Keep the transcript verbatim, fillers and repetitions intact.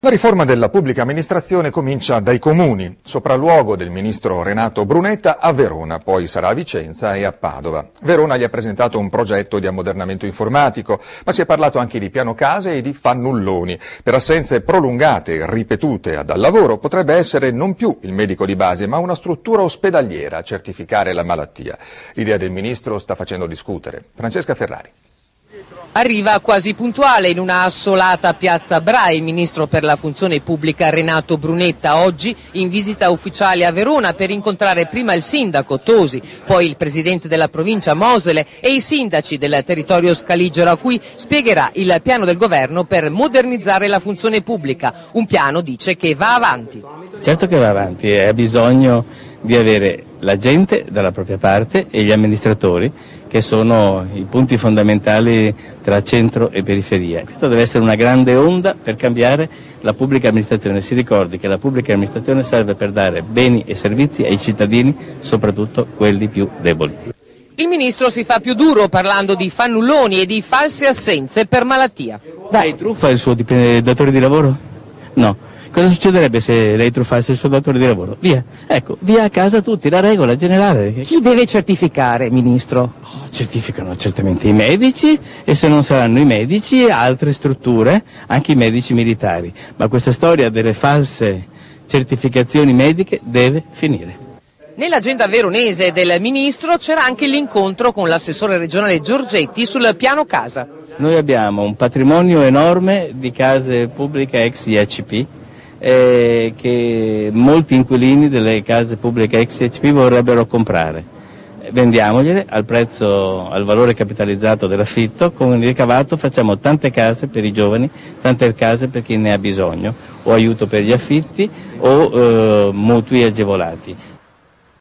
La riforma della pubblica amministrazione comincia dai comuni, sopralluogo del ministro Renato Brunetta a Verona, poi sarà a Vicenza e a Padova. Verona gli ha presentato un progetto di ammodernamento informatico, ma si è parlato anche di piano case e di fannulloni. Per assenze prolungate e ripetute dal lavoro potrebbe essere non più il medico di base, ma una struttura ospedaliera a certificare la malattia. L'idea del ministro sta facendo discutere. Francesca Ferrari. Arriva quasi puntuale in una assolata piazza Bra il ministro per la funzione pubblica Renato Brunetta, oggi in visita ufficiale a Verona per incontrare prima il sindaco Tosi, poi il presidente della provincia Mosele e i sindaci del territorio scaligero, a cui spiegherà il piano del governo per modernizzare la funzione pubblica. Un piano, dice, che va avanti. Certo che va avanti e ha bisogno di avere la gente dalla propria parte e gli amministratori, che sono i punti fondamentali tra centro e periferia. Questa deve essere una grande onda per cambiare la pubblica amministrazione. Si ricordi che la pubblica amministrazione serve per dare beni e servizi ai cittadini, soprattutto quelli più deboli. Il ministro si fa più duro parlando di fannulloni e di false assenze per malattia. Dai, truffa il suo datore di lavoro? No. Cosa succederebbe se lei truffasse il suo datore di lavoro? Via, ecco, via a casa tutti, la regola generale. Chi deve certificare, ministro? Oh, certificano certamente i medici e se non saranno i medici altre strutture, anche i medici militari. Ma questa storia delle false certificazioni mediche deve finire. Nell'agenda veronese del ministro c'era anche l'incontro con l'assessore regionale Giorgetti sul piano casa. Noi abbiamo un patrimonio enorme di case pubbliche ex I A C P, Eh, che molti inquilini delle case pubbliche ex I A C P vorrebbero comprare. Vendiamogliele al prezzo, al valore capitalizzato dell'affitto, con il ricavato facciamo tante case per i giovani, tante case per chi ne ha bisogno, o aiuto per gli affitti o eh, mutui agevolati.